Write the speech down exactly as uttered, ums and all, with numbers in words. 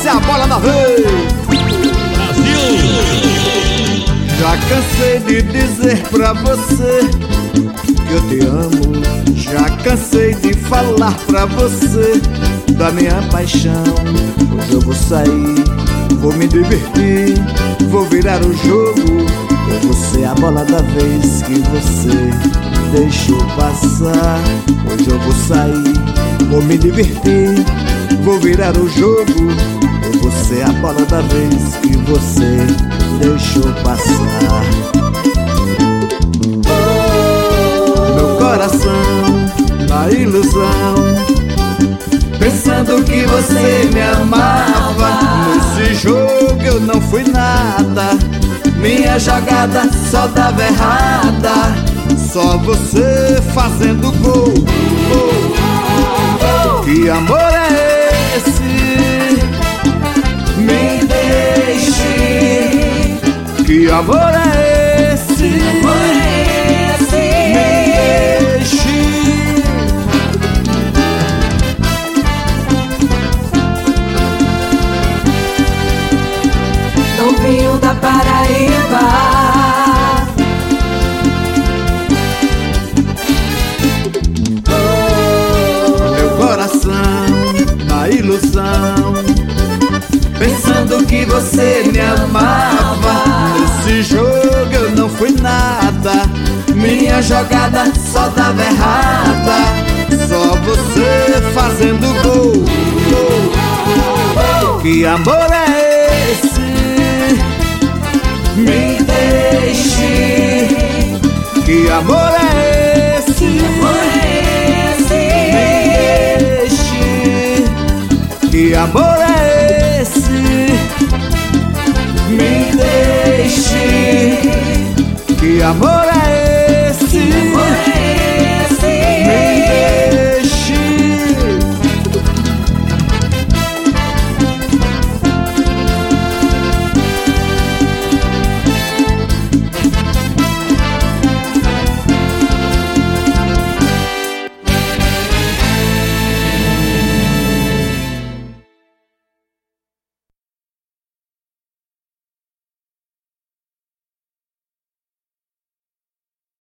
Essa é a bola da vez. Brasil! Já cansei de dizer pra você que eu te amo. Já cansei de falar pra você da minha paixão. Hoje eu vou sair, vou me divertir, vou virar o jogo. Eu vou ser a bola da vez que você deixou passar. Hoje eu vou sair, vou me divertir, vou virar o jogo. Eu vou ser a bola da vez que você deixou passar. Meu coração na ilusão, pensando que você me amava. Nesse jogo eu não fui nada, minha jogada só dava errada. Só você fazendo gol, gol, gol. Que amor é esse? Me deixe. Que amor é esse? Que amor é esse? Me deixe. Novinho da Paraíba, na ilusão, pensando que você me amava. Nesse jogo eu não fui nada, minha jogada só dava errada. Só você fazendo gol, gol, gol. Que amor é esse? Me deixe. Que amor é esse? que amor é esse? Que amor é esse? Me deixe. Que amor é esse?